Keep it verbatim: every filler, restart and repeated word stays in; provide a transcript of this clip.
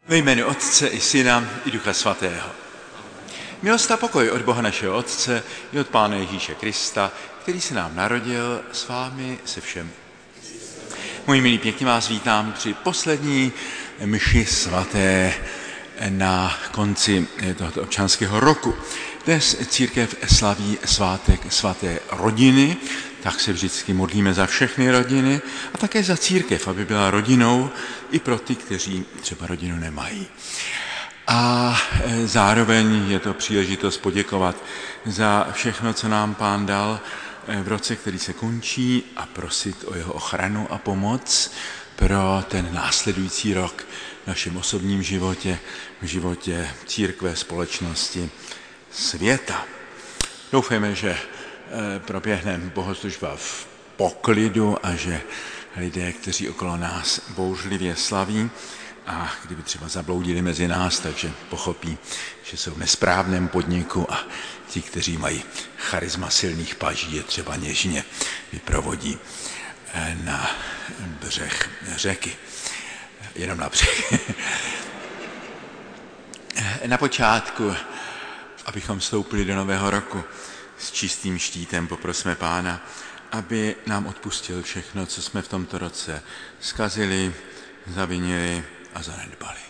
Ve jménu Otce i Syna i Ducha Svatého. Milost a pokoj od Boha našeho Otce i od Pána Ježíše Krista, který se nám narodil, s vámi se všemi. Moji milí, pěkně vás vítám při poslední mši svaté na konci tohoto občanského roku. Dnes církev slaví svátek svaté rodiny, tak se vždycky modlíme za všechny rodiny a také za církev, aby byla rodinou i pro ty, kteří třeba rodinu nemají. A zároveň je to příležitost poděkovat za všechno, co nám Pán dal v roce, který se končí, a prosit o jeho ochranu a pomoc pro ten následující rok v našem osobním životě, v životě církve, společnosti, světa. Doufejme, že proběhne bohoslužba v poklidu a že lidé, kteří okolo nás bouřlivě slaví, a kdyby třeba zabloudili mezi nás, takže pochopí, že jsou v nesprávném podniku a ti, kteří mají charisma silných paží, je třeba něžně vyprovodí na břeh řeky. Jenom na břeh. Na počátku, abychom vstoupili do nového roku s čistým štítem, poprosme Pána, aby nám odpustil všechno, co jsme v tomto roce zkazili, zavinili a zanedbali.